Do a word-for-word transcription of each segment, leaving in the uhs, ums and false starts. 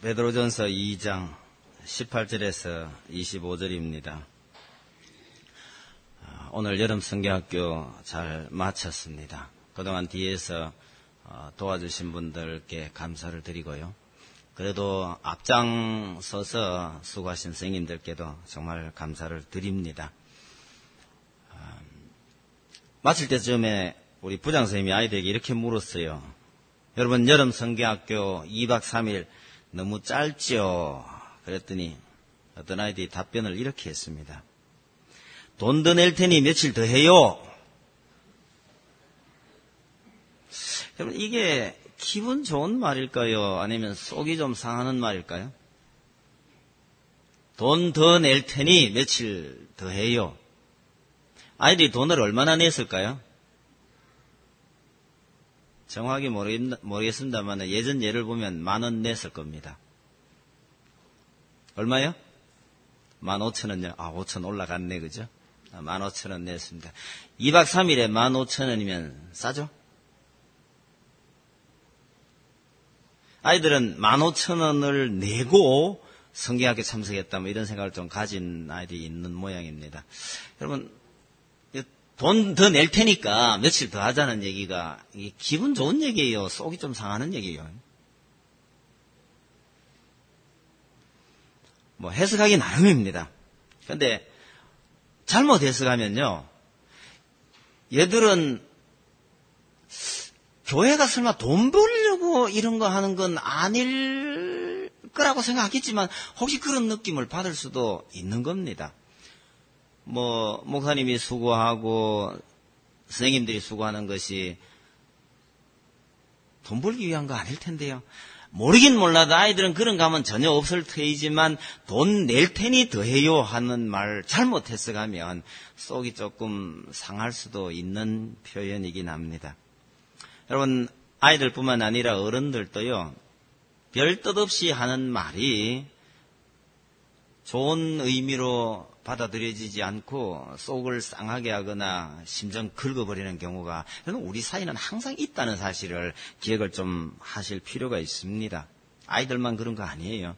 베드로전서 이 장 십팔 절에서 이십오 절입니다. 오늘 여름 성경학교 잘 마쳤습니다. 그동안 뒤에서 도와주신 분들께 감사를 드리고요. 그래도 앞장서서 수고하신 선생님들께도 정말 감사를 드립니다. 마칠 때쯤에 우리 부장선생님이 아이들에게 이렇게 물었어요. 여러분, 여름 성경학교 이 박 삼 일 너무 짧죠? 그랬더니 어떤 아이들이 답변을 이렇게 했습니다. 돈 더 낼 테니 며칠 더 해요. 여러분, 이게 기분 좋은 말일까요? 아니면 속이 좀 상하는 말일까요? 돈 더 낼 테니 며칠 더 해요. 아이들이 돈을 얼마나 냈을까요? 정확히 모르겠습니다만 예전 예를 보면 만 원 냈을 겁니다. 얼마요? 만 오천 원요? 아, 오천 올라갔네, 그죠? 아, 만 오천 원 냈습니다. 이 박 삼 일에 만 오천 원이면 싸죠? 아이들은 만 오천 원을 내고 성경학교 참석했다, 뭐 이런 생각을 좀 가진 아이들이 있는 모양입니다. 여러분, 돈 더 낼 테니까 며칠 더 하자는 얘기가 이게 기분 좋은 얘기예요? 속이 좀 상하는 얘기예요? 뭐 해석하기 나름입니다. 그런데 잘못 해석하면요, 얘들은 교회가 설마 돈 벌려고 이런 거 하는 건 아닐 거라고 생각하겠지만 혹시 그런 느낌을 받을 수도 있는 겁니다. 뭐 목사님이 수고하고 선생님들이 수고하는 것이 돈 벌기 위한 거 아닐 텐데요. 모르긴 몰라도 아이들은 그런 감은 전혀 없을 테이지만 돈 낼 테니 더해요 하는 말 잘못 해석하면 속이 조금 상할 수도 있는 표현이긴 합니다. 여러분, 아이들뿐만 아니라 어른들도요, 별 뜻 없이 하는 말이 좋은 의미로 받아들여지지 않고 속을 쌍하게 하거나 심정 긁어버리는 경우가 우리 사이는 항상 있다는 사실을 기억을 좀 하실 필요가 있습니다. 아이들만 그런 거 아니에요.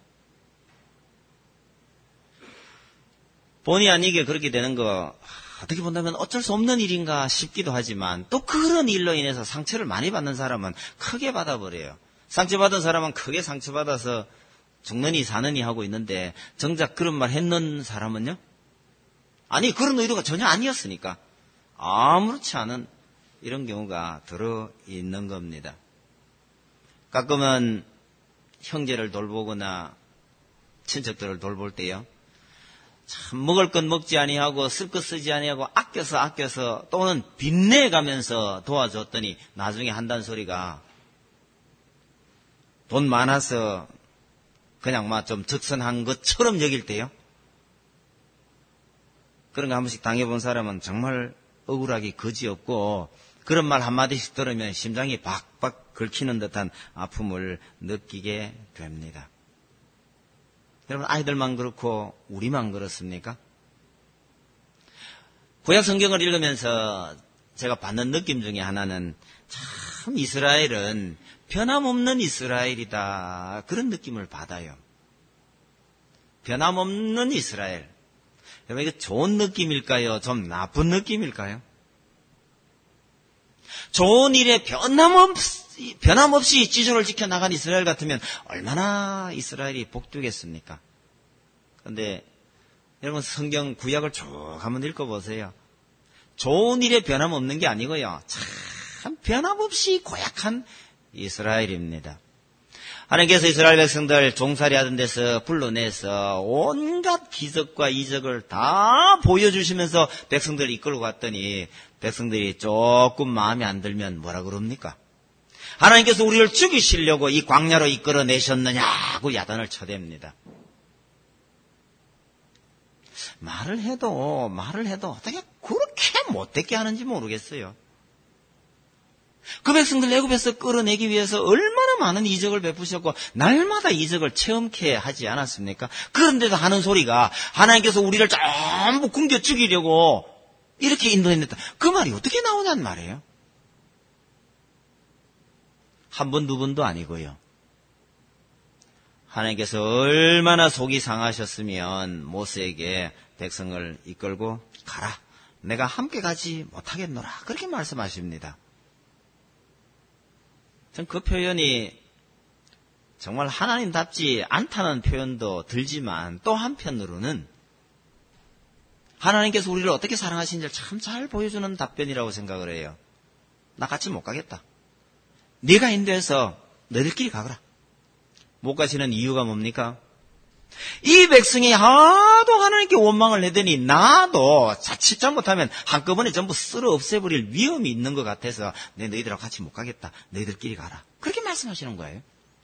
본의 아니게 그렇게 되는 거 어떻게 본다면 어쩔 수 없는 일인가 싶기도 하지만 또 그런 일로 인해서 상처를 많이 받는 사람은 크게 받아버려요. 상처받은 사람은 크게 상처받아서 죽느니 사느니 하고 있는데 정작 그런 말 했는 사람은요? 아니, 그런 의도가 전혀 아니었으니까 아무렇지 않은 이런 경우가 들어있는 겁니다. 가끔은 형제를 돌보거나 친척들을 돌볼 때요, 참 먹을 것 먹지 아니하고 쓸 것 쓰지 아니하고 아껴서 아껴서 또는 빚내가면서 도와줬더니 나중에 한다는 소리가 돈 많아서 그냥 막 좀 적선한 것처럼 여길 때요, 그런 거 한 번씩 당해본 사람은 정말 억울하기 그지없고 그런 말 한마디씩 들으면 심장이 박박 긁히는 듯한 아픔을 느끼게 됩니다. 여러분, 아이들만 그렇고 우리만 그렇습니까? 구약 성경을 읽으면서 제가 받는 느낌 중에 하나는 참 이스라엘은 변함없는 이스라엘이다, 그런 느낌을 받아요. 변함없는 이스라엘. 여러분, 이거 좋은 느낌일까요? 좀 나쁜 느낌일까요? 좋은 일에 변함없이, 변함없이 지조를 지켜나간 이스라엘 같으면 얼마나 이스라엘이 복되겠습니까? 그런데 여러분, 성경 구약을 쭉 한번 읽어보세요. 좋은 일에 변함없는 게 아니고요, 참 변함없이 고약한 이스라엘입니다. 하나님께서 이스라엘 백성들 종살이 하던 데서 불러내서 온갖 기적과 이적을 다 보여주시면서 백성들을 이끌고 갔더니 백성들이 조금 마음에 안 들면 뭐라 그럽니까? 하나님께서 우리를 죽이시려고 이 광야로 이끌어내셨느냐고 야단을 쳐댑니다. 말을 해도 말을 해도 어떻게 그렇게 못되게 하는지 모르겠어요. 그 백성들 애굽에서 끌어내기 위해서 얼마나 많은 이적을 베푸셨고 날마다 이적을 체험케 하지 않았습니까? 그런데도 하는 소리가 하나님께서 우리를 전부 굶겨 죽이려고 이렇게 인도했다. 그 말이 어떻게 나오냐는 말이에요. 한 번, 두 번도 아니고요. 하나님께서 얼마나 속이 상하셨으면 모세에게 백성을 이끌고 가라. 내가 함께 가지 못하겠노라. 그렇게 말씀하십니다. 전 그 표현이 정말 하나님답지 않다는 표현도 들지만 또 한편으로는 하나님께서 우리를 어떻게 사랑하시는지를 참 잘 보여주는 답변이라고 생각을 해요. 나 같이 못 가겠다. 네가 인도해서 너희들끼리 가거라. 못 가시는 이유가 뭡니까? 이 백성이 하도 하나님께 원망을 내더니 나도 자칫 잘못하면 한꺼번에 전부 쓸어 없애버릴 위험이 있는 것 같아서 내 너희들하고 같이 못 가겠다. 너희들끼리 가라. 그렇게 말씀하시는 거예요.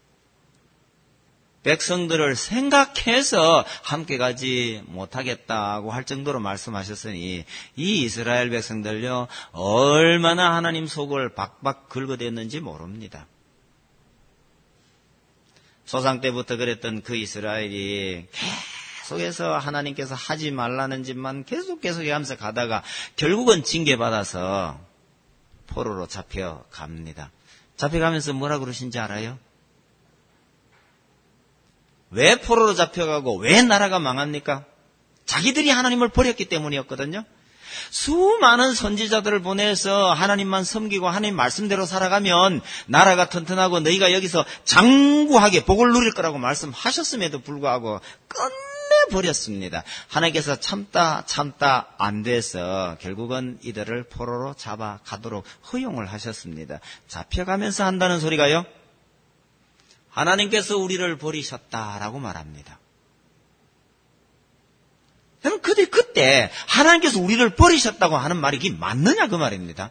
백성들을 생각해서 함께 가지 못하겠다고 할 정도로 말씀하셨으니 이 이스라엘 백성들요 얼마나 하나님 속을 박박 긁어댔는지 모릅니다. 조상 때부터 그랬던 그 이스라엘이 계속해서 하나님께서 하지 말라는 짓만 계속 계속 하면서 가다가 결국은 징계받아서 포로로 잡혀갑니다. 잡혀가면서 뭐라 그러신지 알아요? 왜 포로로 잡혀가고 왜 나라가 망합니까? 자기들이 하나님을 버렸기 때문이었거든요. 수많은 선지자들을 보내서 하나님만 섬기고 하나님 말씀대로 살아가면 나라가 튼튼하고 너희가 여기서 장구하게 복을 누릴 거라고 말씀하셨음에도 불구하고 끝내버렸습니다. 하나님께서 참다 참다 안 돼서 결국은 이들을 포로로 잡아가도록 허용을 하셨습니다. 잡혀가면서 한다는 소리가요, 하나님께서 우리를 버리셨다라고 말합니다. 그럼 그때, 그때 하나님께서 우리를 버리셨다고 하는 말이 그게 맞느냐 그 말입니다.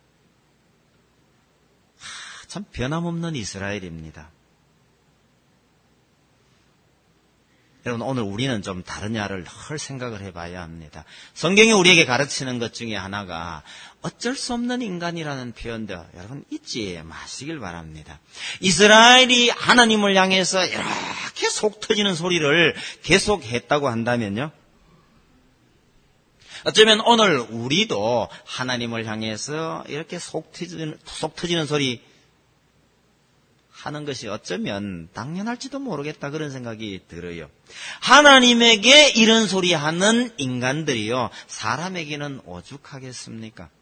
하, 참 변함없는 이스라엘입니다. 여러분 오늘 우리는 좀 다르냐를 헐 생각을 해봐야 합니다. 성경이 우리에게 가르치는 것 중에 하나가 어쩔 수 없는 인간이라는 표현도 여러분 잊지 마시길 바랍니다. 이스라엘이 하나님을 향해서 이렇게 속 터지는 소리를 계속했다고 한다면요, 어쩌면 오늘 우리도 하나님을 향해서 이렇게 속 터지는, 속 터지는 소리 하는 것이 어쩌면 당연할지도 모르겠다 그런 생각이 들어요. 하나님에게 이런 소리 하는 인간들이요 사람에게는 오죽하겠습니까?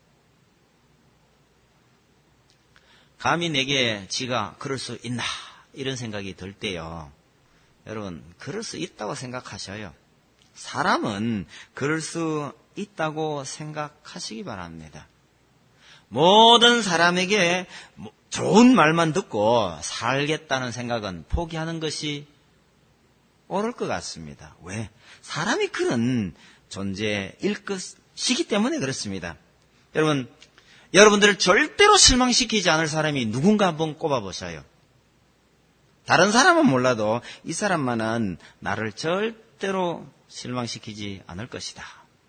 감히 내게 지가 그럴 수 있나 이런 생각이 들 때요, 여러분 그럴 수 있다고 생각하셔요. 사람은 그럴 수 있다고 생각하시기 바랍니다. 모든 사람에게 좋은 말만 듣고 살겠다는 생각은 포기하는 것이 옳을 것 같습니다. 왜? 사람이 그런 존재일 것이기 때문에 그렇습니다. 여러분, 여러분들을 절대로 실망시키지 않을 사람이 누군가 한번 꼽아보셔요. 다른 사람은 몰라도 이 사람만은 나를 절대로 실망시키지 않을 것이다.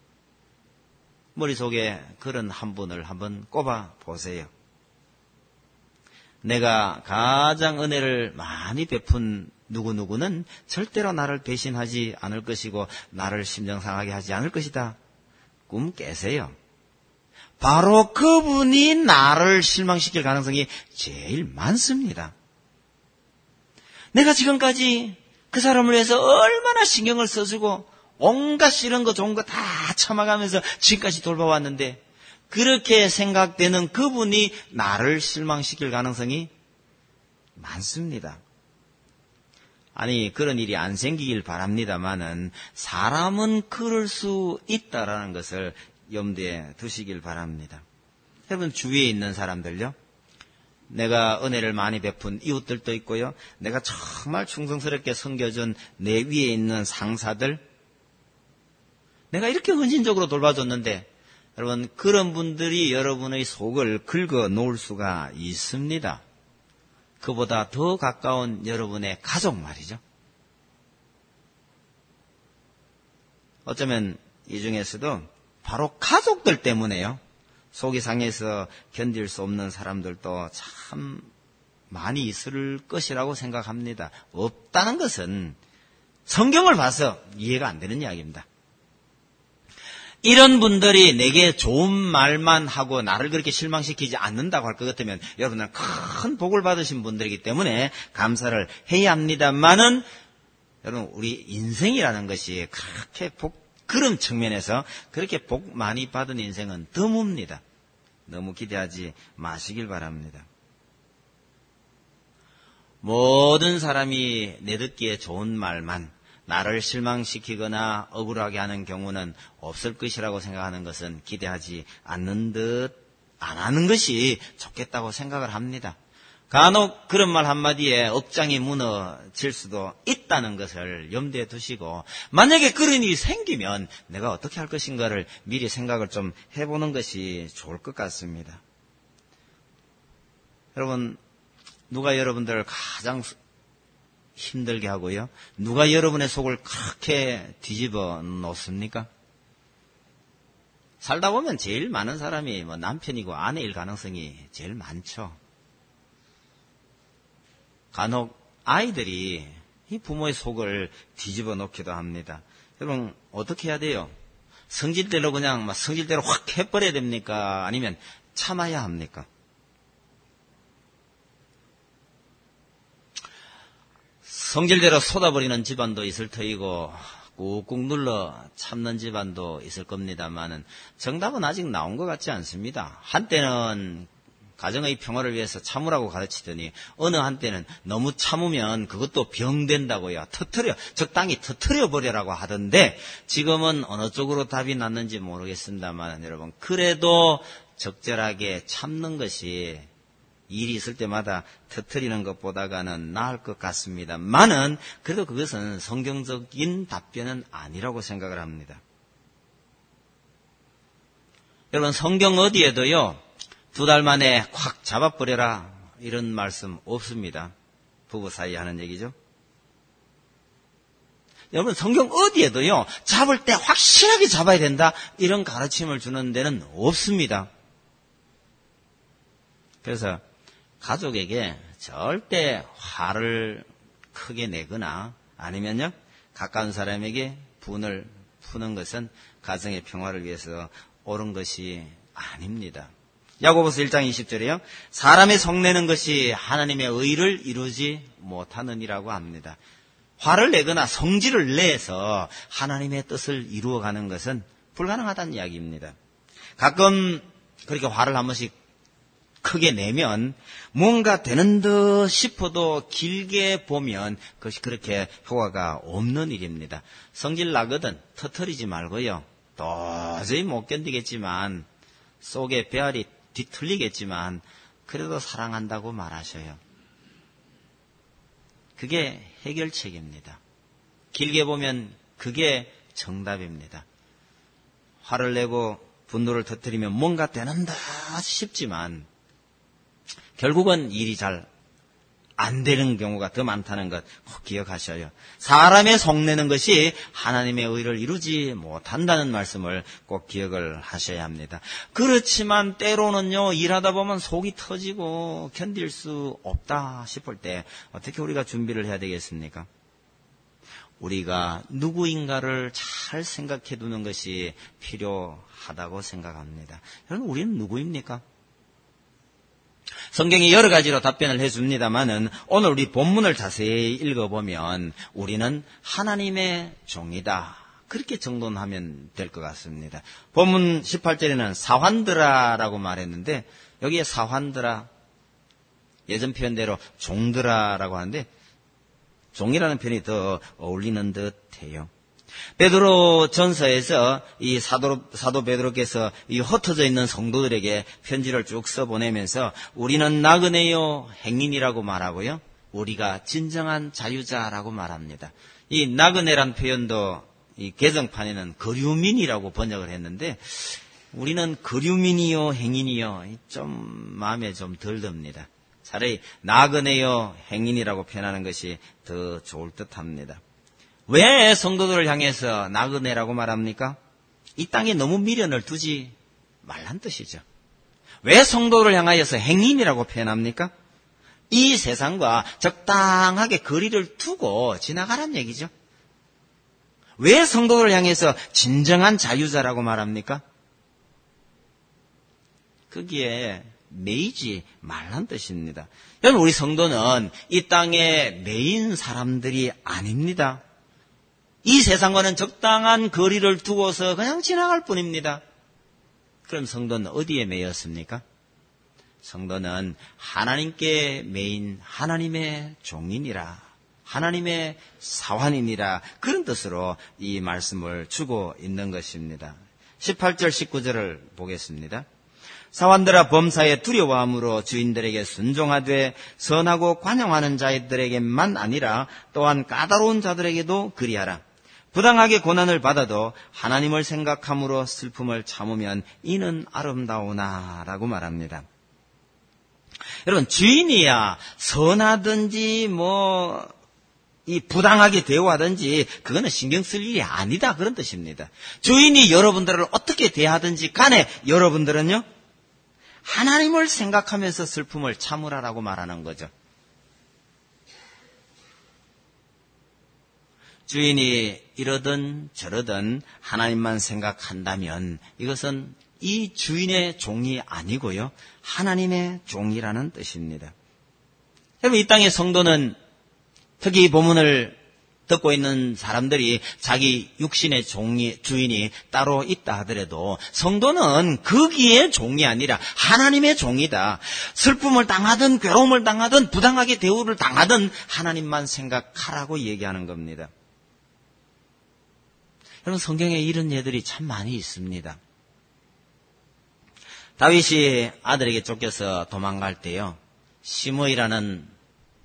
머릿속에 그런 한 분을 한번 꼽아보세요. 내가 가장 은혜를 많이 베푼 누구누구는 절대로 나를 배신하지 않을 것이고 나를 심정상하게 하지 않을 것이다. 꿈 깨세요. 바로 그분이 나를 실망시킬 가능성이 제일 많습니다. 내가 지금까지 그 사람을 위해서 얼마나 신경을 써주고 온갖 싫은 거 좋은 거 다 참아가면서 지금까지 돌봐왔는데 그렇게 생각되는 그분이 나를 실망시킬 가능성이 많습니다. 아니 그런 일이 안 생기길 바랍니다마는 사람은 그럴 수 있다라는 것을 염두에 두시길 바랍니다. 여러분 주위에 있는 사람들요, 내가 은혜를 많이 베푼 이웃들도 있고요, 내가 정말 충성스럽게 섬겨준 내 위에 있는 상사들, 내가 이렇게 헌신적으로 돌봐줬는데 여러분 그런 분들이 여러분의 속을 긁어 놓을 수가 있습니다. 그보다 더 가까운 여러분의 가족 말이죠. 어쩌면 이 중에서도 바로 가족들 때문에요, 속이 상해서 견딜 수 없는 사람들도 참 많이 있을 것이라고 생각합니다. 없다는 것은 성경을 봐서 이해가 안 되는 이야기입니다. 이런 분들이 내게 좋은 말만 하고 나를 그렇게 실망시키지 않는다고 할 것 같으면 여러분은 큰 복을 받으신 분들이기 때문에 감사를 해야 합니다만은 여러분 우리 인생이라는 것이 그렇게 복, 그런 측면에서 그렇게 복 많이 받은 인생은 드뭅니다. 너무 기대하지 마시길 바랍니다. 모든 사람이 내 듣기에 좋은 말만 나를 실망시키거나 억울하게 하는 경우는 없을 것이라고 생각하는 것은 기대하지 않는 듯 안 하는 것이 좋겠다고 생각을 합니다. 간혹 그런 말 한마디에 억장이 무너질 수도 있다는 것을 염두에 두시고 만약에 그런 일이 생기면 내가 어떻게 할 것인가를 미리 생각을 좀 해보는 것이 좋을 것 같습니다. 여러분, 누가 여러분들을 가장 힘들게 하고요? 누가 여러분의 속을 그렇게 뒤집어 놓습니까? 살다 보면 제일 많은 사람이 뭐 남편이고 아내일 가능성이 제일 많죠. 간혹 아이들이 이 부모의 속을 뒤집어 놓기도 합니다. 여러분 어떻게 해야 돼요? 성질대로 그냥 막 성질대로 확 해버려야 됩니까? 아니면 참아야 합니까? 성질대로 쏟아버리는 집안도 있을 터이고 꾹꾹 눌러 참는 집안도 있을 겁니다만은 정답은 아직 나온 것 같지 않습니다. 한때는 가정의 평화를 위해서 참으라고 가르치더니 어느 한때는 너무 참으면 그것도 병된다고요. 터트려 적당히 터트려 버리라고 하던데 지금은 어느 쪽으로 답이 났는지 모르겠습니다만 여러분 그래도 적절하게 참는 것이 일이 있을 때마다 터뜨리는 것보다는 나을 것 같습니다만은 그래도 그것은 성경적인 답변은 아니라고 생각을 합니다. 여러분 성경 어디에도요 두 달 만에 확 잡아버려라 이런 말씀 없습니다. 부부 사이에 하는 얘기죠. 여러분 성경 어디에도요 잡을 때 확실하게 잡아야 된다 이런 가르침을 주는 데는 없습니다. 그래서 가족에게 절대 화를 크게 내거나 아니면요 가까운 사람에게 분을 푸는 것은 가정의 평화를 위해서 옳은 것이 아닙니다. 야고보서 일 장 이십 절에요. 사람의 성내는 것이 하나님의 의를 이루지 못하느니라고 합니다. 화를 내거나 성질을 내서 하나님의 뜻을 이루어가는 것은 불가능하다는 이야기입니다. 가끔 그렇게 화를 한 번씩 크게 내면 뭔가 되는 듯 싶어도 길게 보면 그것이 그렇게 효과가 없는 일입니다. 성질 나거든 터뜨리지 말고요. 도저히 못 견디겠지만 속에 배알이 뒤틀리겠지만 그래도 사랑한다고 말하셔요. 그게 해결책입니다. 길게 보면 그게 정답입니다. 화를 내고 분노를 터뜨리면 뭔가 되는 듯 싶지만 결국은 일이 잘 안 되는 경우가 더 많다는 것 꼭 기억하셔요. 사람의 속내는 것이 하나님의 의를 이루지 못한다는 말씀을 꼭 기억을 하셔야 합니다. 그렇지만 때로는요 일하다 보면 속이 터지고 견딜 수 없다 싶을 때 어떻게 우리가 준비를 해야 되겠습니까? 우리가 누구인가를 잘 생각해 두는 것이 필요하다고 생각합니다. 여러분 우리는 누구입니까? 성경이 여러 가지로 답변을 해줍니다만은 오늘 우리 본문을 자세히 읽어보면 우리는 하나님의 종이다. 그렇게 정돈하면 될 것 같습니다. 본문 십팔 절에는 사환들아라고 말했는데 여기에 사환들아 예전 표현대로 종들아라고 하는데 종이라는 표현이 더 어울리는 듯해요. 베드로 전서에서 이 사도, 사도 베드로께서 이 흩어져 있는 성도들에게 편지를 쭉 써보내면서 우리는 나그네요 행인이라고 말하고요. 우리가 진정한 자유자라고 말합니다. 이 나그네란 표현도 이 개정판에는 거류민이라고 번역을 했는데 우리는 거류민이요 행인이요 좀 마음에 좀 덜 듭니다. 차라리 나그네요 행인이라고 표현하는 것이 더 좋을 듯합니다. 왜 성도들을 향해서 나그네라고 말합니까? 이 땅에 너무 미련을 두지 말란 뜻이죠. 왜 성도를 향하여서 행인이라고 표현합니까? 이 세상과 적당하게 거리를 두고 지나가란 얘기죠. 왜 성도를 향해서 진정한 자유자라고 말합니까? 거기에 매이지 말란 뜻입니다. 여러분, 우리 성도는 이 땅에 매인 사람들이 아닙니다. 이 세상과는 적당한 거리를 두고서 그냥 지나갈 뿐입니다. 그럼 성도는 어디에 매였습니까? 성도는 하나님께 매인 하나님의 종이니라, 하나님의 사환이니라, 그런 뜻으로 이 말씀을 주고 있는 것입니다. 십팔 절 십구 절을 보겠습니다. 사환들아, 범사에 두려워함으로 주인들에게 순종하되 선하고 관용하는 자들에게만 아니라 또한 까다로운 자들에게도 그리하라. 부당하게 고난을 받아도 하나님을 생각함으로 슬픔을 참으면 이는 아름다우나 라고 말합니다. 여러분, 주인이야 선하든지 뭐 이 부당하게 대우하든지 그거는 신경 쓸 일이 아니다, 그런 뜻입니다. 주인이 여러분들을 어떻게 대하든지 간에 여러분들은요, 하나님을 생각하면서 슬픔을 참으라라고 말하는 거죠. 주인이 이러든 저러든 하나님만 생각한다면 이것은 이 주인의 종이 아니고요, 하나님의 종이라는 뜻입니다. 여러분, 이 땅의 성도는 특히 이 본문을 듣고 있는 사람들이 자기 육신의 종이, 주인이 따로 있다 하더라도 성도는 거기에 종이 아니라 하나님의 종이다. 슬픔을 당하든 괴로움을 당하든 부당하게 대우를 당하든 하나님만 생각하라고 얘기하는 겁니다. 여러분, 성경에 이런 예들이 참 많이 있습니다. 다윗이 아들에게 쫓겨서 도망갈 때요, 시므이라는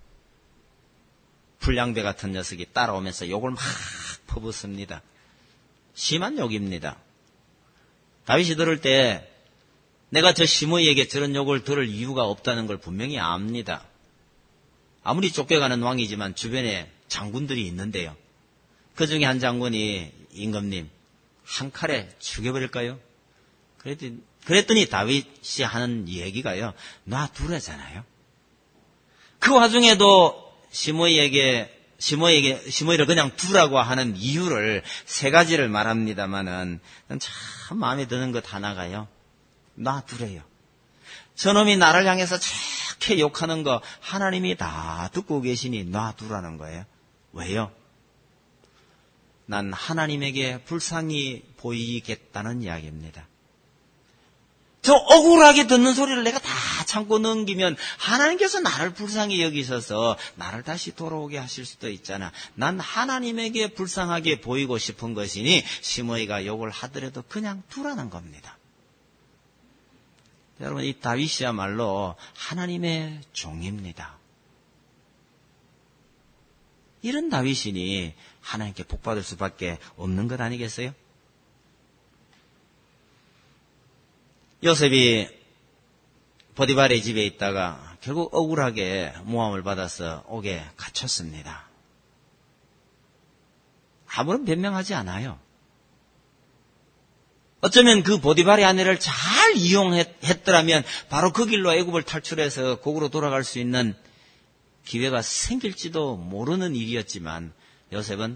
불량배 같은 녀석이 따라오면서 욕을 막 퍼붓습니다. 심한 욕입니다. 다윗이 들을 때 내가 저 시므이에게 저런 욕을 들을 이유가 없다는 걸 분명히 압니다. 아무리 쫓겨가는 왕이지만 주변에 장군들이 있는데요, 그 중에 한 장군이 임금님 한 칼에 죽여버릴까요? 그랬더니, 그랬더니 다윗이 하는 얘기가요, 놔두라잖아요. 그 와중에도 시므이에게 시므이에게 시므이를 그냥 두라고 하는 이유를 세 가지를 말합니다마는 참 마음에 드는 것 하나가요, 놔두래요. 저놈이 나를 향해서 저렇게 욕하는 거 하나님이 다 듣고 계시니 놔두라는 거예요. 왜요? 난 하나님에게 불쌍히 보이겠다는 이야기입니다. 저 억울하게 듣는 소리를 내가 다 참고 넘기면 하나님께서 나를 불쌍히 여기셔서 나를 다시 돌아오게 하실 수도 있잖아. 난 하나님에게 불쌍하게 보이고 싶은 것이니 시므이가 욕을 하더라도 그냥 두라는 겁니다. 여러분, 이 다윗이야말로 하나님의 종입니다. 이런 다윗이니 하나님께 복받을 수밖에 없는 것 아니겠어요? 요셉이 보디발의 집에 있다가 결국 억울하게 모함을 받아서 옥에 갇혔습니다. 아무런 변명하지 않아요. 어쩌면 그 보디발의 아내를 잘 이용했더라면 바로 그 길로 애굽을 탈출해서 고국으로 돌아갈 수 있는 기회가 생길지도 모르는 일이었지만 요셉은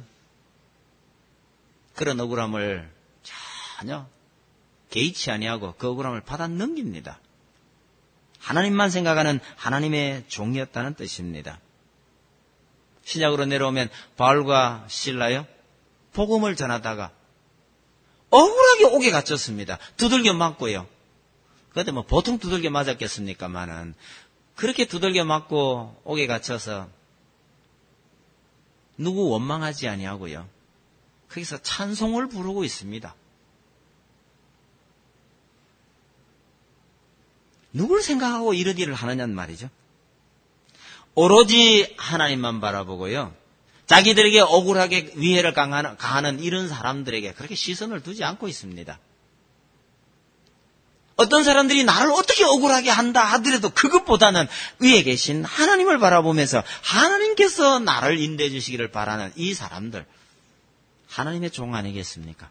그런 억울함을 전혀 개의치 아니하고 그 억울함을 받아 넘깁니다. 하나님만 생각하는 하나님의 종이었다는 뜻입니다. 신약으로 내려오면 바울과 실라요, 복음을 전하다가 억울하게 옥에 갇혔습니다. 두들겨 맞고요. 그런데 뭐 보통 두들겨 맞았겠습니까마는 그렇게 두들겨 맞고 옥에 갇혀서 누구 원망하지 아니하고요, 거기서 찬송을 부르고 있습니다. 누굴 생각하고 이런 일을 하느냐는 말이죠. 오로지 하나님만 바라보고요, 자기들에게 억울하게 위해를 가하는, 가하는 이런 사람들에게 그렇게 시선을 두지 않고 있습니다. 어떤 사람들이 나를 어떻게 억울하게 한다 하더라도 그것보다는 위에 계신 하나님을 바라보면서 하나님께서 나를 인도해 주시기를 바라는 이 사람들, 하나님의 종 아니겠습니까?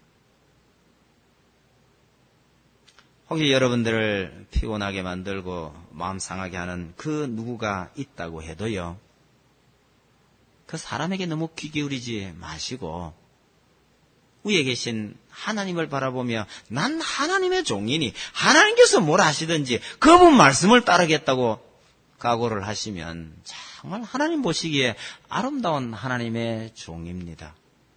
혹시 여러분들을 피곤하게 만들고 마음 상하게 하는 그 누구가 있다고 해도요, 그 사람에게 너무 귀 기울이지 마시고 위에 계신 하나님을 바라보며 난 하나님의 종이니 하나님께서 뭘 하시든지 그분 말씀을 따르겠다고 각오를 하시면 정말 하나님 보시기에 아름다운 하나님의 종입니다.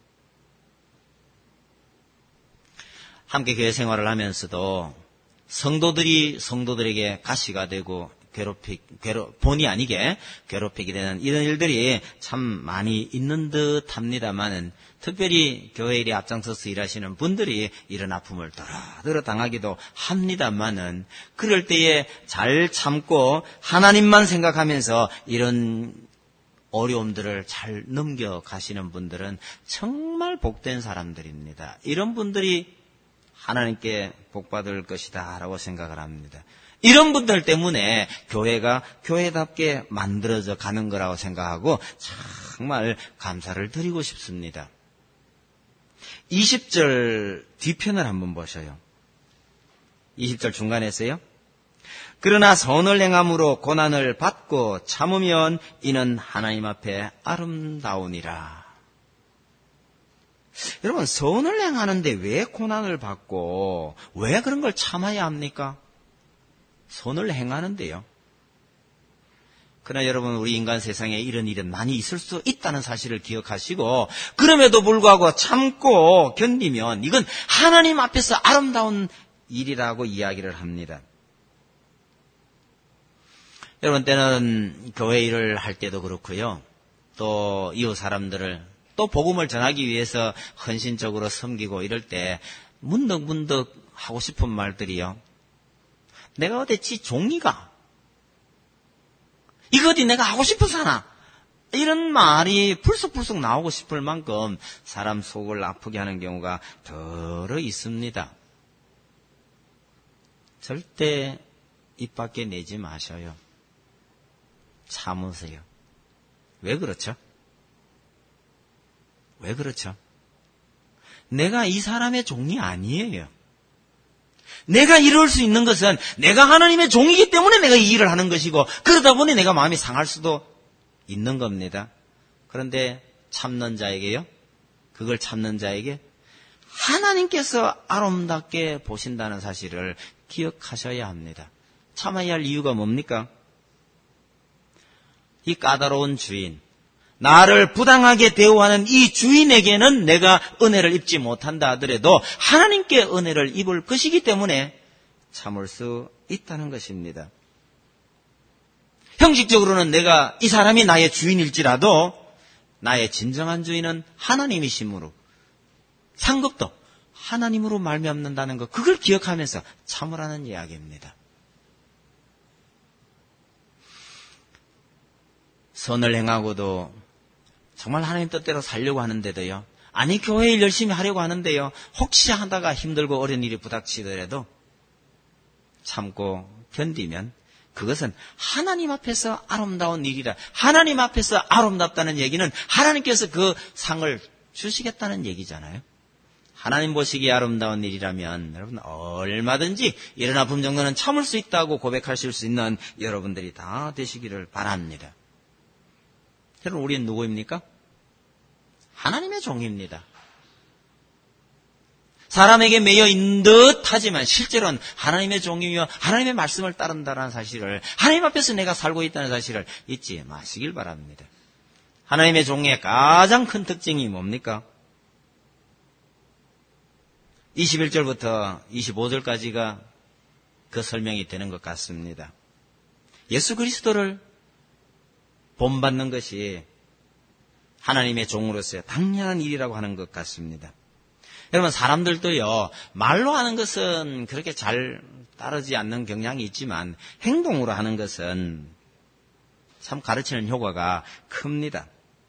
함께 교회 생활을 하면서도 성도들이 성도들에게 가시가 되고 괴롭히, 괴롭, 본의 아니게 괴롭히게 되는 이런 일들이 참 많이 있는 듯 합니다만은 특별히 교회 일에 앞장서서 일하시는 분들이 이런 아픔을 더러더러 당하기도 합니다만은 그럴 때에 잘 참고 하나님만 생각하면서 이런 어려움들을 잘 넘겨가시는 분들은 정말 복된 사람들입니다. 이런 분들이 하나님께 복받을 것이다 라고 생각을 합니다. 이런 분들 때문에 교회가 교회답게 만들어져 가는 거라고 생각하고 정말 감사를 드리고 싶습니다. 이십 절 뒤편을 한번 보셔요. 이십 절 중간에서요. 그러나 선을 행함으로 고난을 받고 참으면 이는 하나님 앞에 아름다우니라. 여러분, 선을 행하는데 왜 고난을 받고 왜 그런 걸 참아야 합니까? 선을 행하는데요. 그러나 여러분, 우리 인간 세상에 이런 일은 많이 있을 수 있다는 사실을 기억하시고 그럼에도 불구하고 참고 견디면 이건 하나님 앞에서 아름다운 일이라고 이야기를 합니다. 여러분, 때는 교회 일을 할 때도 그렇고요. 또 이웃 사람들을 또 복음을 전하기 위해서 헌신적으로 섬기고 이럴 때 문득문득 하고 싶은 말들이요. 내가 어딨지 종이가 이거 어디 내가 하고 싶어서 하나 이런 말이 불쑥불쑥 나오고 싶을 만큼 사람 속을 아프게 하는 경우가 더러 있습니다. 절대 입 밖에 내지 마셔요. 참으세요. 왜 그렇죠? 왜 그렇죠? 내가 이 사람의 종이 아니에요. 내가 이룰 수 있는 것은 내가 하나님의 종이기 때문에 내가 이 일을 하는 것이고 그러다 보니 내가 마음이 상할 수도 있는 겁니다. 그런데 참는 자에게요. 그걸 참는 자에게 하나님께서 아름답게 보신다는 사실을 기억하셔야 합니다. 참아야 할 이유가 뭡니까? 이 까다로운 주인, 나를 부당하게 대우하는 이 주인에게는 내가 은혜를 입지 못한다 하더라도 하나님께 은혜를 입을 것이기 때문에 참을 수 있다는 것입니다. 형식적으로는 내가 이 사람이 나의 주인일지라도 나의 진정한 주인은 하나님이시므로 상급도 하나님으로 말미암는다는 것, 그걸 기억하면서 참으라는 이야기입니다. 선을 행하고도 정말 하나님 뜻대로 살려고 하는데도요. 아니 교회 일 열심히 하려고 하는데요. 혹시 하다가 힘들고 어려운 일이 부닥치더라도 참고 견디면 그것은 하나님 앞에서 아름다운 일이라. 하나님 앞에서 아름답다는 얘기는 하나님께서 그 상을 주시겠다는 얘기잖아요. 하나님 보시기에 아름다운 일이라면 여러분 얼마든지 이런 아픔 정도는 참을 수 있다고 고백하실 수 있는 여러분들이 다 되시기를 바랍니다. 여러분, 우리는 누구입니까? 하나님의 종입니다. 사람에게 매여 있는 듯 하지만 실제로는 하나님의 종이며 하나님의 말씀을 따른다는 사실을, 하나님 앞에서 내가 살고 있다는 사실을 잊지 마시길 바랍니다. 하나님의 종의 가장 큰 특징이 뭡니까? 이십일 절부터 이십오 절까지가 그 설명이 되는 것 같습니다. 예수 그리스도를 본받는 것이 하나님의 종으로서의 당연한 일이라고 하는 것 같습니다. 여러분, 사람들도요, 말로 하는 것은 그렇게 잘 따르지 않는 경향이 있지만 행동으로 하는 것은 참 가르치는 효과가 큽니다.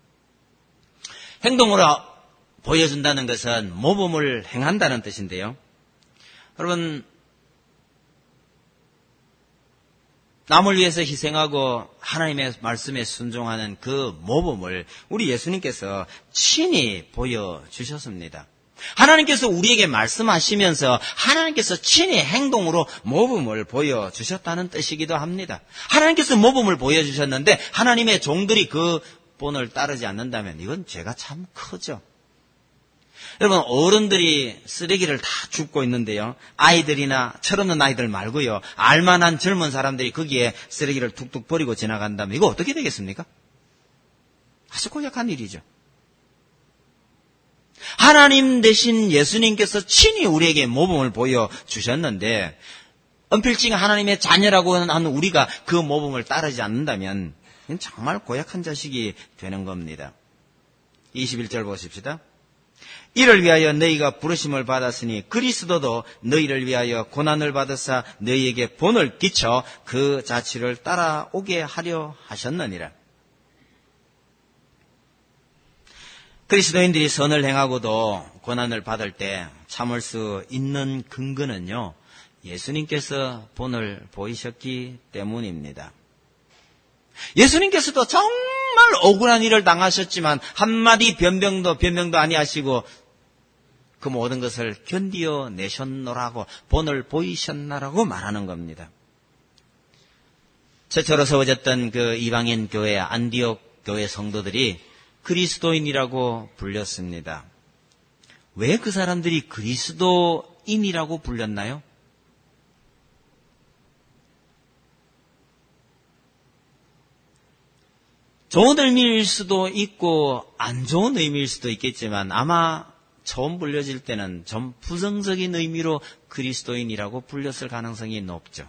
행동으로 보여준다는 것은 모범을 행한다는 뜻인데요. 여러분, 남을 위해서 희생하고 하나님의 말씀에 순종하는 그 모범을 우리 예수님께서 친히 보여주셨습니다. 하나님께서 우리에게 말씀하시면서 하나님께서 친히 행동으로 모범을 보여주셨다는 뜻이기도 합니다. 하나님께서 모범을 보여주셨는데 하나님의 종들이 그 본을 따르지 않는다면 이건 죄가 참 크죠. 여러분, 어른들이 쓰레기를 다 줍고 있는데요. 아이들이나 철없는 아이들 말고요. 알만한 젊은 사람들이 거기에 쓰레기를 툭툭 버리고 지나간다면 이거 어떻게 되겠습니까? 아주 고약한 일이죠. 하나님 대신 예수님께서 친히 우리에게 모범을 보여주셨는데 은필칭 하나님의 자녀라고 하는 우리가 그 모범을 따르지 않는다면 이건 정말 고약한 자식이 되는 겁니다. 이십일 절 보십시다. 이를 위하여 너희가 부르심을 받았으니 그리스도도 너희를 위하여 고난을 받으사 너희에게 본을 끼쳐 그 자취를 따라오게 하려 하셨느니라. 그리스도인들이 선을 행하고도 고난을 받을 때 참을 수 있는 근거는요, 예수님께서 본을 보이셨기 때문입니다. 예수님께서도 정말 억울한 일을 당하셨지만 한마디 변명도 변명도 아니하시고 그 모든 것을 견디어 내셨노라고, 본을 보이셨나라고 말하는 겁니다. 최초로 세워졌던 그 이방인 교회, 안디옥 교회 성도들이 그리스도인이라고 불렸습니다. 왜 그 사람들이 그리스도인이라고 불렸나요? 좋은 의미일 수도 있고 안 좋은 의미일 수도 있겠지만 아마 처음 불려질 때는 좀 부정적인 의미로 그리스도인이라고 불렸을 가능성이 높죠.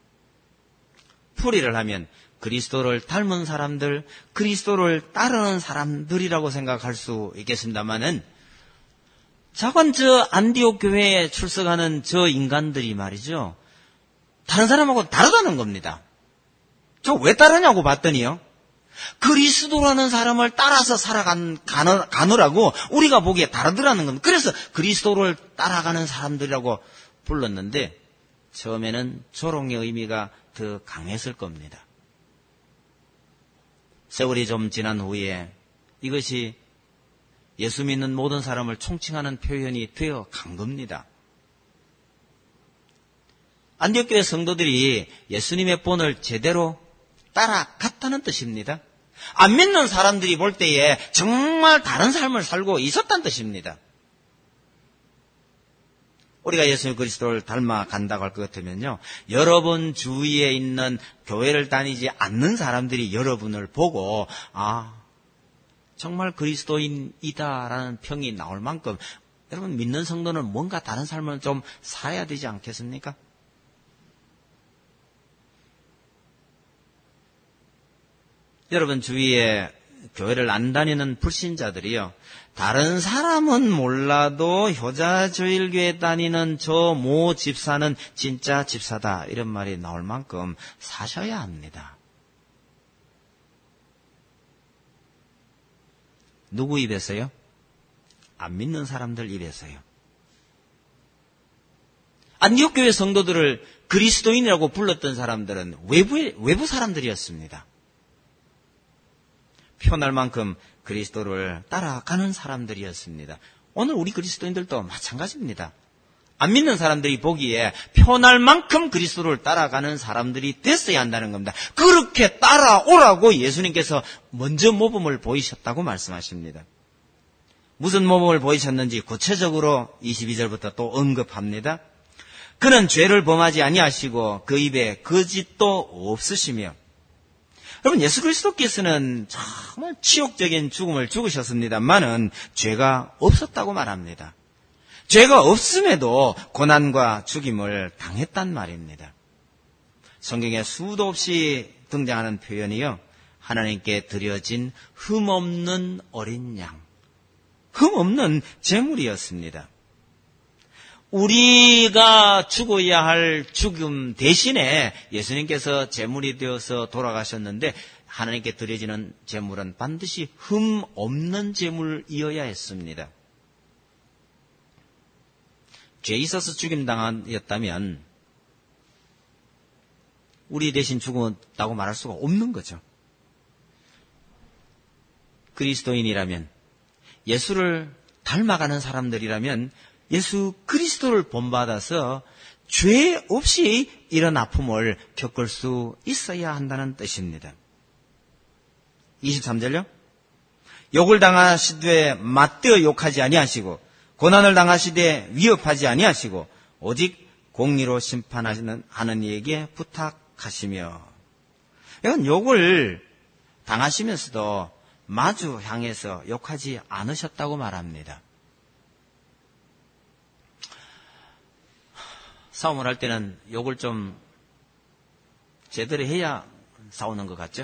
풀이를 하면 그리스도를 닮은 사람들, 그리스도를 따르는 사람들이라고 생각할 수 있겠습니다만은 작은 저 안디옥 교회에 출석하는 저 인간들이 말이죠, 다른 사람하고 다르다는 겁니다. 저 왜 따르냐고 봤더니요, 그리스도라는 사람을 따라서 살아간 가느, 가느라고 우리가 보기에 다르더라는 겁니다. 그래서 그리스도를 따라가는 사람들이라고 불렀는데 처음에는 조롱의 의미가 더 강했을 겁니다. 세월이 좀 지난 후에 이것이 예수 믿는 모든 사람을 총칭하는 표현이 되어 간 겁니다. 안디옥 교회 성도들이 예수님의 본을 제대로 따라갔다는 뜻입니다. 안 믿는 사람들이 볼 때에 정말 다른 삶을 살고 있었다는 뜻입니다. 우리가 예수 그리스도를 닮아간다고 할 것 같으면요, 여러분 주위에 있는 교회를 다니지 않는 사람들이 여러분을 보고 아, 정말 그리스도인이다라는 평이 나올 만큼 여러분 믿는 성도는 뭔가 다른 삶을 좀 살아야 되지 않겠습니까? 여러분 주위에 교회를 안 다니는 불신자들이요, 다른 사람은 몰라도 효자조일교회 다니는 저 모 집사는 진짜 집사다 이런 말이 나올 만큼 사셔야 합니다. 누구 입에서요? 안 믿는 사람들 입에서요. 안디옥 교회 성도들을 그리스도인이라고 불렀던 사람들은 외부 외부 사람들이었습니다. 표날 만큼 그리스도를 따라가는 사람들이었습니다. 오늘 우리 그리스도인들도 마찬가지입니다. 안 믿는 사람들이 보기에 표날 만큼 그리스도를 따라가는 사람들이 됐어야 한다는 겁니다. 그렇게 따라오라고 예수님께서 먼저 모범을 보이셨다고 말씀하십니다. 무슨 모범을 보이셨는지 구체적으로 이십이 절부터 또 언급합니다. 그는 죄를 범하지 아니하시고 그 입에 거짓도 없으시며. 여러분, 예수 그리스도께서는 정말 치욕적인 죽음을 죽으셨습니다만은 죄가 없었다고 말합니다. 죄가 없음에도 고난과 죽임을 당했단 말입니다. 성경에 수도 없이 등장하는 표현이요, 하나님께 드려진 흠없는 어린 양, 흠없는 제물이었습니다. 우리가 죽어야 할 죽음 대신에 예수님께서 제물이 되어서 돌아가셨는데 하나님께 드려지는 제물은 반드시 흠 없는 제물이어야 했습니다. 죄 있어서 죽임당하였다면 우리 대신 죽었다고 말할 수가 없는 거죠. 그리스도인이라면, 예수를 닮아가는 사람들이라면 예수 그리스도를 본받아서 죄 없이 이런 아픔을 겪을 수 있어야 한다는 뜻입니다. 이십삼 절요. 욕을 당하시되 맞대어 욕하지 아니하시고 고난을 당하시되 위협하지 아니하시고 오직 공의로 심판하시는 하는 이에게 부탁하시며. 이건 욕을 당하시면서도 마주 향해서 욕하지 않으셨다고 말합니다. 싸움을 할 때는 욕을 좀 제대로 해야 싸우는 것 같죠?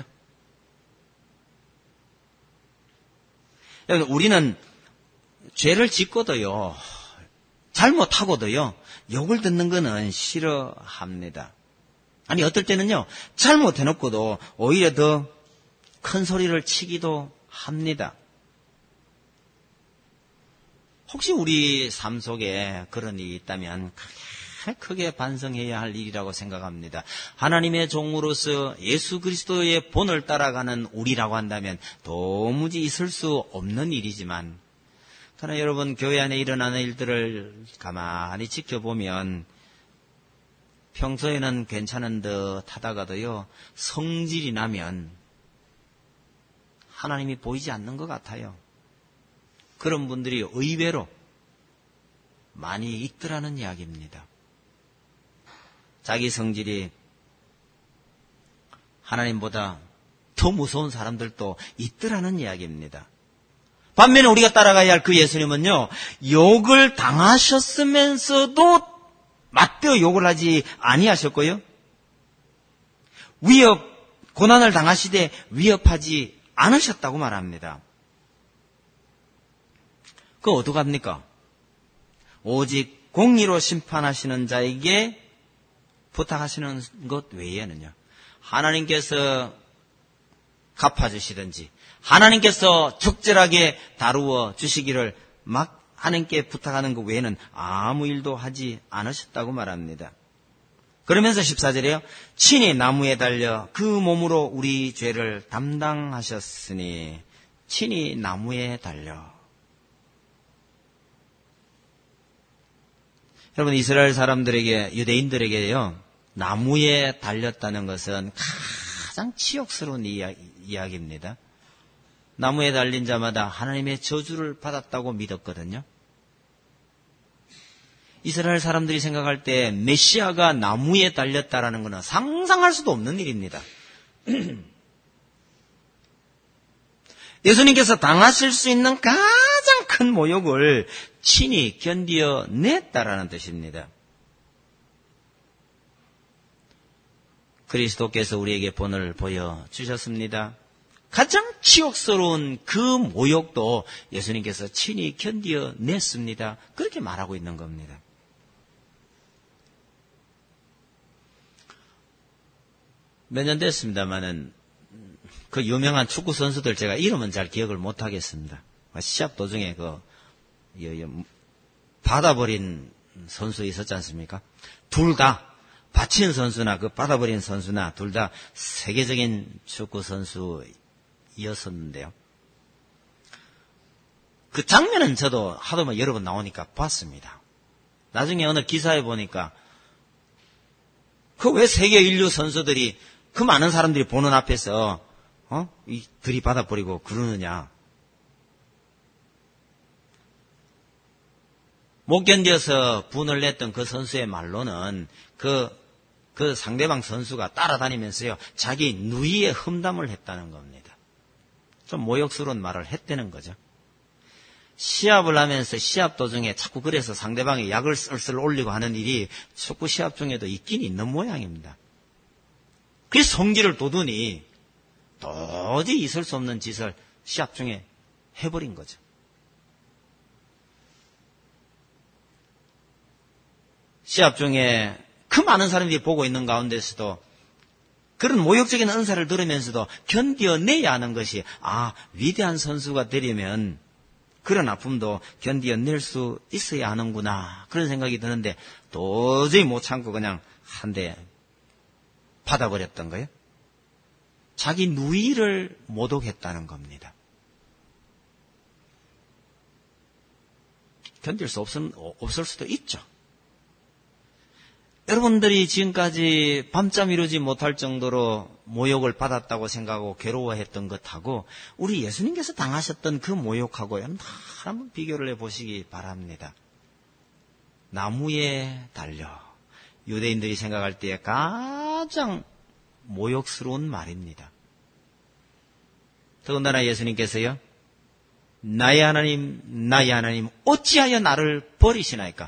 우리는 죄를 짓고도요, 잘못하고도요, 욕을 듣는 거는 싫어합니다. 아니, 어떨 때는요, 잘못해놓고도 오히려 더 큰 소리를 치기도 합니다. 혹시 우리 삶 속에 그런 일이 있다면 크게, 크게 반성해야 할 일이라고 생각합니다. 하나님의 종으로서 예수 그리스도의 본을 따라가는 우리라고 한다면 도무지 있을 수 없는 일이지만, 그러나 여러분, 교회 안에 일어나는 일들을 가만히 지켜보면 평소에는 괜찮은 듯 하다가도요, 성질이 나면 하나님이 보이지 않는 것 같아요. 그런 분들이 의외로 많이 있더라는 이야기입니다. 자기 성질이 하나님보다 더 무서운 사람들도 있더라는 이야기입니다. 반면에 우리가 따라가야 할 그 예수님은요, 욕을 당하셨으면서도 맞대어 욕을 하지 아니하셨고요, 위협, 고난을 당하시되 위협하지 않으셨다고 말합니다. 그 어떡합니까? 오직 공의로 심판하시는 자에게 부탁하시는 것 외에는요, 하나님께서 갚아주시든지 하나님께서 적절하게 다루어 주시기를 막 하나님께 부탁하는 것 외에는 아무 일도 하지 않으셨다고 말합니다. 그러면서 십사 절에요. 친히 나무에 달려 그 몸으로 우리 죄를 담당하셨으니. 친히 나무에 달려. 여러분, 이스라엘 사람들에게, 유대인들에게요, 나무에 달렸다는 것은 가장 치욕스러운 이야, 이야기입니다. 나무에 달린 자마다 하나님의 저주를 받았다고 믿었거든요. 이스라엘 사람들이 생각할 때 메시아가 나무에 달렸다라는 것은 상상할 수도 없는 일입니다. 예수님께서 당하실 수 있는 가장 큰 모욕을 친히 견디어 냈다라는 뜻입니다. 그리스도께서 우리에게 본을 보여주셨습니다. 가장 치욕스러운 그 모욕도 예수님께서 친히 견디어 냈습니다. 그렇게 말하고 있는 겁니다. 몇 년 됐습니다만은 그 유명한 축구 선수들 제가 이름은 잘 기억을 못 하겠습니다. 시합 도중에 그 받아버린 선수 있었지 않습니까? 둘 다 바친 선수나 그 받아버린 선수나 둘 다 세계적인 축구 선수였었는데요. 그 장면은 저도 하도 여러 번 나오니까 봤습니다. 나중에 어느 기사에 보니까 그 왜 세계 인류 선수들이 그 많은 사람들이 보는 앞에서 어? 이 들이받아버리고 그러느냐. 못 견뎌서 분을 냈던 그 선수의 말로는 그, 그 상대방 선수가 따라다니면서요, 자기 누이의 험담을 했다는 겁니다. 좀 모욕스러운 말을 했다는 거죠. 시합을 하면서 시합 도중에 자꾸 그래서 상대방이 약을 쓸쓸 올리고 하는 일이 축구 시합 중에도 있긴 있는 모양입니다. 그 성질을 돋우니 도저히 있을 수 없는 짓을 시합 중에 해버린 거죠. 시합 중에 그 많은 사람들이 보고 있는 가운데서도 그런 모욕적인 은사를 들으면서도 견뎌내야 하는 것이, 아, 위대한 선수가 되려면 그런 아픔도 견뎌낼 수 있어야 하는구나, 그런 생각이 드는데 도저히 못 참고 그냥 한 대 받아버렸던 거예요. 자기 누이를 모독했다는 겁니다. 견딜 수 없을, 없을 수도 있죠. 여러분들이 지금까지 밤잠 이루지 못할 정도로 모욕을 받았다고 생각하고 괴로워했던 것하고 우리 예수님께서 당하셨던 그 모욕하고 한번 비교를 해보시기 바랍니다. 나무에 달려 유대인들이 생각할 때에 가장 모욕스러운 말입니다. 더군다나 예수님께서요, 나의 하나님, 나의 하나님, 어찌하여 나를 버리시나이까?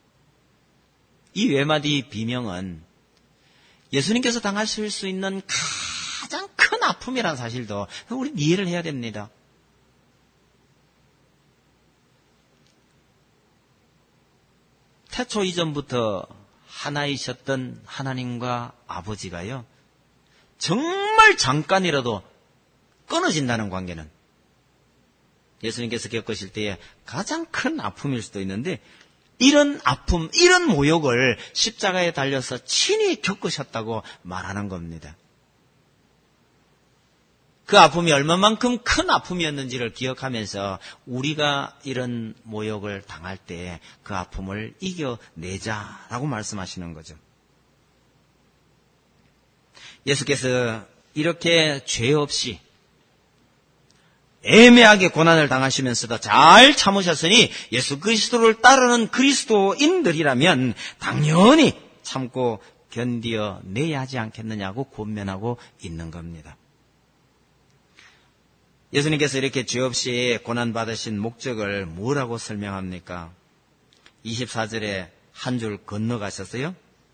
이 외마디 비명은 예수님께서 당하실 수 있는 가장 큰 아픔이라는 사실도 우리 이해를 해야 됩니다. 태초 이전부터 하나이셨던 하나님과 아버지가요, 정말 잠깐이라도 끊어진다는 관계는 예수님께서 겪으실 때에 가장 큰 아픔일 수도 있는데, 이런 아픔, 이런 모욕을 십자가에 달려서 친히 겪으셨다고 말하는 겁니다. 그 아픔이 얼마만큼 큰 아픔이었는지를 기억하면서 우리가 이런 모욕을 당할 때 그 아픔을 이겨내자라고 말씀하시는 거죠. 예수께서 이렇게 죄 없이 애매하게 고난을 당하시면서도 잘 참으셨으니 예수 그리스도를 따르는 그리스도인들이라면 당연히 참고 견디어내야 하지 않겠느냐고 권면하고 있는 겁니다. 예수님께서 이렇게 죄 없이 고난받으신 목적을 뭐라고 설명합니까? 이십사 절에 한 줄 건너가셨어요.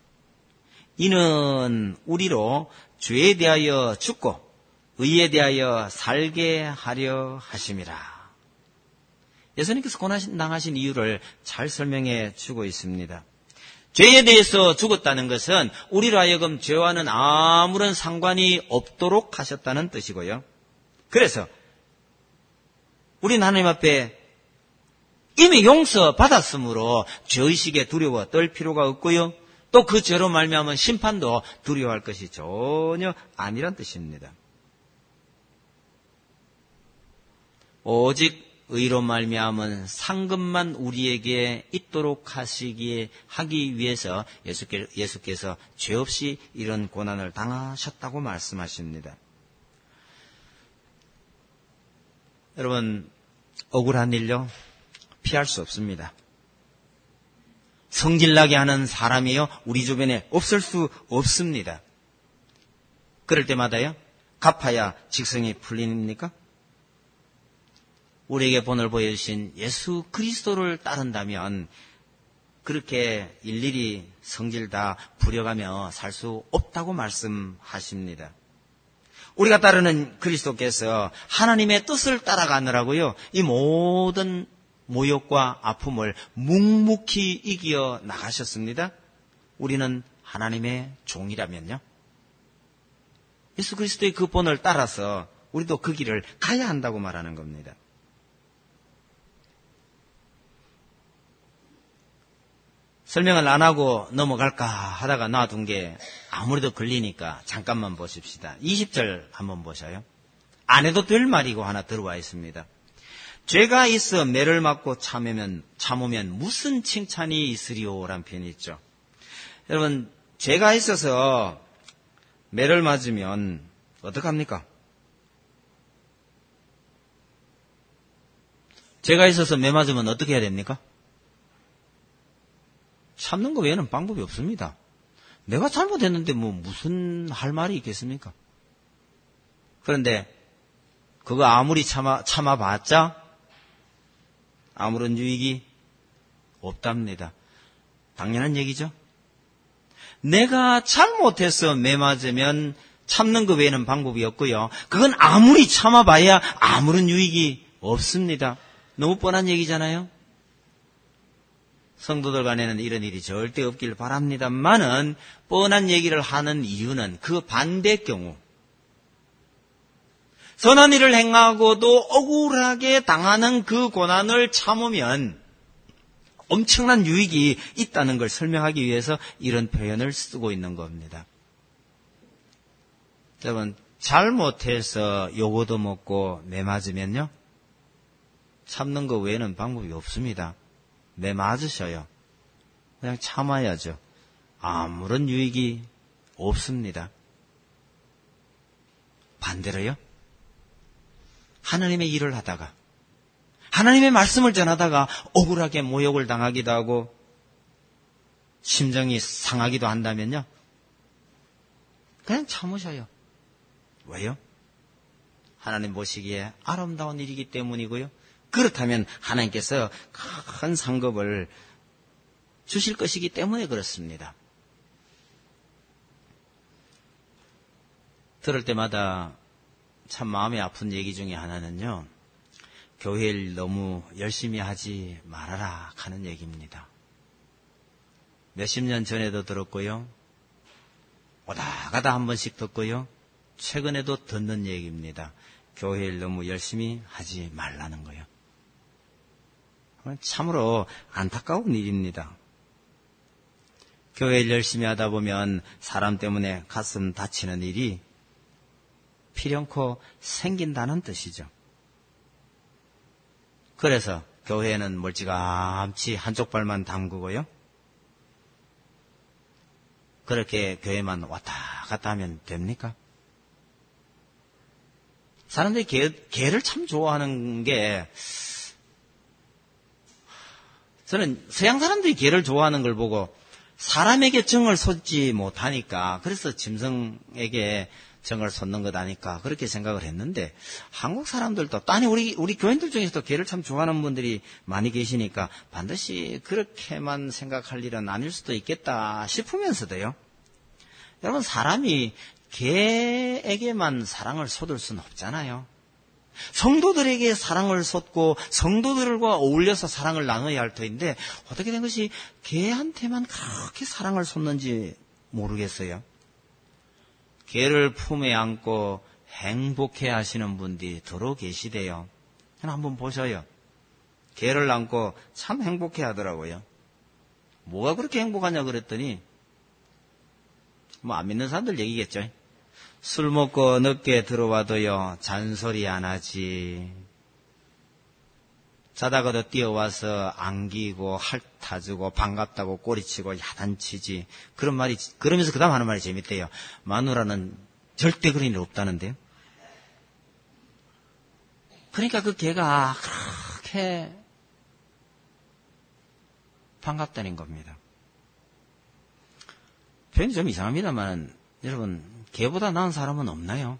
이는 우리로 죄에 대하여 죽고 의에 대하여 살게 하려 하심이라. 예수님께서 고난 당하신 이유를 잘 설명해 주고 있습니다. 죄에 대해서 죽었다는 것은 우리로 하여금 죄와는 아무런 상관이 없도록 하셨다는 뜻이고요. 그래서 우리는 하나님 앞에 이미 용서받았으므로 죄의식에 두려워 떨 필요가 없고요. 또 그 죄로 말미암은 심판도 두려워할 것이 전혀 아니란 뜻입니다. 오직 의로 말미암은 상급만 우리에게 있도록 하시기에 하기 위해서 예수께, 예수께서 죄 없이 이런 고난을 당하셨다고 말씀하십니다. 여러분, 억울한 일요 피할 수 없습니다. 성질나게 하는 사람이요 우리 주변에 없을 수 없습니다. 그럴 때마다요 갚아야 직성이 풀립니까? 우리에게 본을 보여주신 예수 그리스도를 따른다면 그렇게 일일이 성질 다 부려가며 살 수 없다고 말씀하십니다. 우리가 따르는 그리스도께서 하나님의 뜻을 따라가느라고요, 이 모든 모욕과 아픔을 묵묵히 이겨 나가셨습니다. 우리는 하나님의 종이라면요, 예수 그리스도의 그 본을 따라서 우리도 그 길을 가야 한다고 말하는 겁니다. 설명을 안 하고 넘어갈까 하다가 놔둔 게 아무래도 걸리니까 잠깐만 보십시다. 이십 절 한번 보셔요. 안 해도 될 말이고 하나 들어와 있습니다. 죄가 있어 매를 맞고 참으면, 참으면 무슨 칭찬이 있으리오 라는 표현이 있죠. 여러분, 죄가 있어서 매를 맞으면 어떡합니까? 죄가 있어서 매 맞으면 어떻게 해야 됩니까? 참는 거 외에는 방법이 없습니다. 내가 잘못했는데 뭐 무슨 할 말이 있겠습니까? 그런데 그거 아무리 참아, 참아봤자 아무런 유익이 없답니다. 당연한 얘기죠. 내가 잘못해서 매 맞으면 참는 거 외에는 방법이 없고요. 그건 아무리 참아봐야 아무런 유익이 없습니다. 너무 뻔한 얘기잖아요. 성도들 간에는 이런 일이 절대 없길 바랍니다만은 뻔한 얘기를 하는 이유는 그 반대 경우, 선한 일을 행하고도 억울하게 당하는 그 고난을 참으면 엄청난 유익이 있다는 걸 설명하기 위해서 이런 표현을 쓰고 있는 겁니다. 여러분, 잘못해서 요거도 먹고 매 맞으면요, 참는 거 외에는 방법이 없습니다. 매 맞으셔요. 그냥 참아야죠. 아무런 유익이 없습니다. 반대로요, 하나님의 일을 하다가 하나님의 말씀을 전하다가 억울하게 모욕을 당하기도 하고 심정이 상하기도 한다면요, 그냥 참으셔요. 왜요? 하나님 보시기에 아름다운 일이기 때문이고요. 그렇다면 하나님께서 큰 상급을 주실 것이기 때문에 그렇습니다. 들을 때마다 참 마음이 아픈 얘기 중에 하나는요, 교회 일 너무 열심히 하지 말아라 하는 얘기입니다. 몇십 년 전에도 들었고요, 오다 가다 한 번씩 듣고요, 최근에도 듣는 얘기입니다. 교회 일 너무 열심히 하지 말라는 거예요. 참으로 안타까운 일입니다. 교회 일 열심히 하다 보면 사람 때문에 가슴 다치는 일이 필연코 생긴다는 뜻이죠. 그래서 교회에는 멀찌감치 한쪽 발만 담그고요, 그렇게 교회만 왔다 갔다 하면 됩니까? 사람들이 개, 개를 참 좋아하는 게, 저는 서양 사람들이 개를 좋아하는 걸 보고 사람에게 정을 쏟지 못하니까, 그래서 짐승에게 정을 쏟는 것 아닐까 그렇게 생각을 했는데, 한국 사람들도 또 아니 우리 우리 교인들 중에서도 개를 참 좋아하는 분들이 많이 계시니까 반드시 그렇게만 생각할 일은 아닐 수도 있겠다 싶으면서도요, 여러분, 사람이 개에게만 사랑을 쏟을 수는 없잖아요. 성도들에게 사랑을 쏟고 성도들과 어울려서 사랑을 나눠야 할 터인데 어떻게 된 것이 개한테만 그렇게 사랑을 쏟는지 모르겠어요. 개를 품에 안고 행복해 하시는 분들이 더러 계시대요. 한번 보셔요. 개를 안고 참 행복해 하더라고요. 뭐가 그렇게 행복하냐 그랬더니, 뭐 안 믿는 사람들 얘기겠죠. 술 먹고 늦게 들어와도요, 잔소리 안 하지. 자다가도 뛰어와서 안기고 핥아주고 반갑다고 꼬리치고 야단치지. 그런 말이, 그러면서 그 다음 하는 말이 재밌대요. 마누라는 절대 그런 일 없다는데요. 그러니까 그 개가 그렇게 반갑다는 겁니다. 표현이 좀 이상합니다만, 여러분, 개보다 나은 사람은 없나요?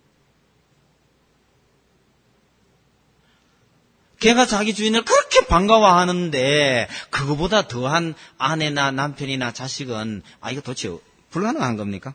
개가 자기 주인을 그렇게 반가워하는데 그거보다 더한 아내나 남편이나 자식은, 아, 이거 도대체 불가능한 겁니까?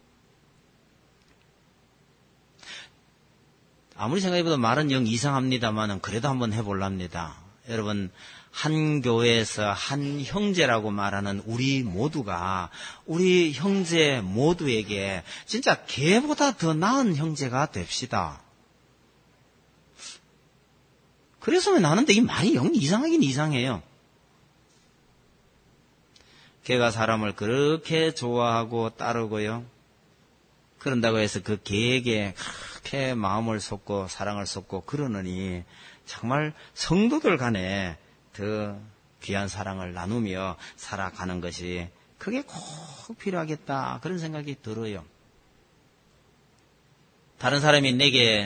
아무리 생각해봐도 말은 영 이상합니다만 그래도 한번 해볼랍니다. 여러분, 한 교회에서 한 형제라고 말하는 우리 모두가 우리 형제 모두에게 진짜 개보다 더 나은 형제가 됩시다. 그래서 나는데 이 말이 영 이상하긴 이상해요. 개가 사람을 그렇게 좋아하고 따르고요, 그런다고 해서 그 개에게 그렇게 마음을 쏟고 사랑을 쏟고 그러느니 정말 성도들 간에 더 귀한 사랑을 나누며 살아가는 것이 그게 꼭 필요하겠다, 그런 생각이 들어요. 다른 사람이 내게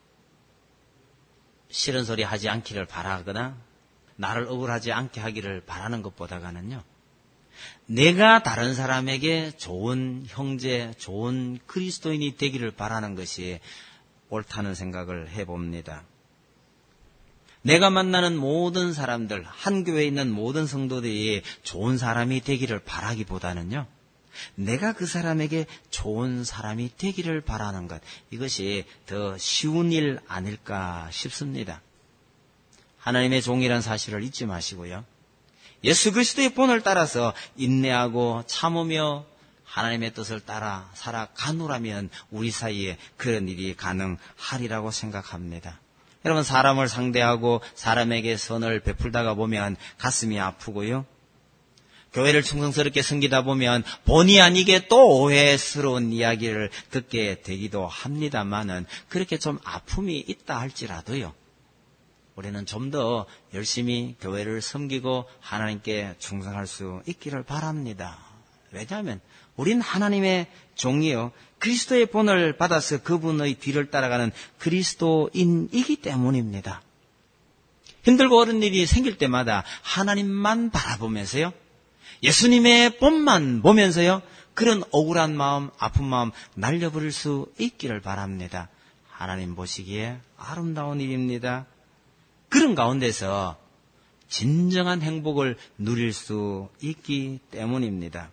싫은 소리 하지 않기를 바라거나 나를 억울하지 않게 하기를 바라는 것보다는요, 내가 다른 사람에게 좋은 형제, 좋은 그리스도인이 되기를 바라는 것이 옳다는 생각을 해봅니다. 내가 만나는 모든 사람들, 한 교회에 있는 모든 성도들이 좋은 사람이 되기를 바라기보다는요, 내가 그 사람에게 좋은 사람이 되기를 바라는 것, 이것이 더 쉬운 일 아닐까 싶습니다. 하나님의 종이라는 사실을 잊지 마시고요, 예수 그리스도의 본을 따라서 인내하고 참으며 하나님의 뜻을 따라 살아가노라면 우리 사이에 그런 일이 가능하리라고 생각합니다. 여러분, 사람을 상대하고 사람에게 선을 베풀다가 보면 가슴이 아프고요, 교회를 충성스럽게 섬기다 보면 본의 아니게 또 오해스러운 이야기를 듣게 되기도 합니다만은, 그렇게 좀 아픔이 있다 할지라도요, 우리는 좀 더 열심히 교회를 섬기고 하나님께 충성할 수 있기를 바랍니다. 왜냐하면 우린 하나님의 종이요, 그리스도의 본을 받아서 그분의 뒤를 따라가는 그리스도인이기 때문입니다. 힘들고 어려운 일이 생길 때마다 하나님만 바라보면서요, 예수님의 본만 보면서요, 그런 억울한 마음, 아픈 마음 날려버릴 수 있기를 바랍니다. 하나님 보시기에 아름다운 일입니다. 그런 가운데서 진정한 행복을 누릴 수 있기 때문입니다.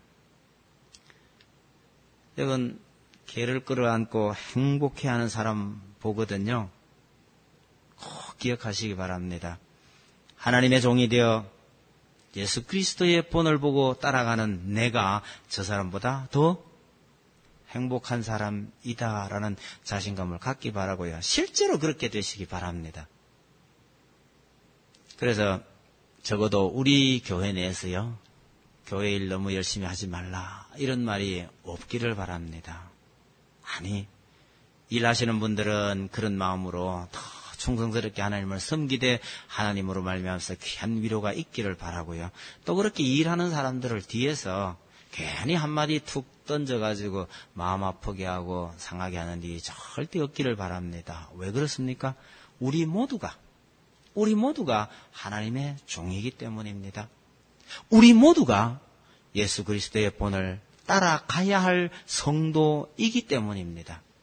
여러분, 개를 끌어안고 행복해하는 사람 보거든요. 꼭 기억하시기 바랍니다. 하나님의 종이 되어 예수 그리스도의 본을 보고 따라가는 내가 저 사람보다 더 행복한 사람이다라는 자신감을 갖기 바라고요. 실제로 그렇게 되시기 바랍니다. 그래서 적어도 우리 교회 내에서요, 교회 일 너무 열심히 하지 말라 이런 말이 없기를 바랍니다. 아니, 일하시는 분들은 그런 마음으로 더 충성스럽게 하나님을 섬기되 하나님으로 말미암아서 귀한 위로가 있기를 바라고요. 또 그렇게 일하는 사람들을 뒤에서 괜히 한마디 툭 던져가지고 마음 아프게 하고 상하게 하는 일이 절대 없기를 바랍니다. 왜 그렇습니까? 우리 모두가 우리 모두가 하나님의 종이기 때문입니다. 우리 모두가 예수 그리스도의 본을 따라가야 할 성도이기 때문입니다.